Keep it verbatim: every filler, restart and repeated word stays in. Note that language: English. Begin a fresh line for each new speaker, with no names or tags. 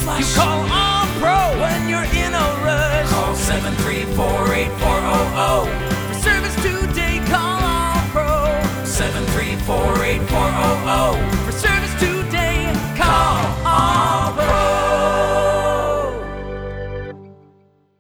flush.
You call All Pro when you're in a rush.
Call seven three four, eight four zero zero.
For service today, call All Pro.
seven three four, eight four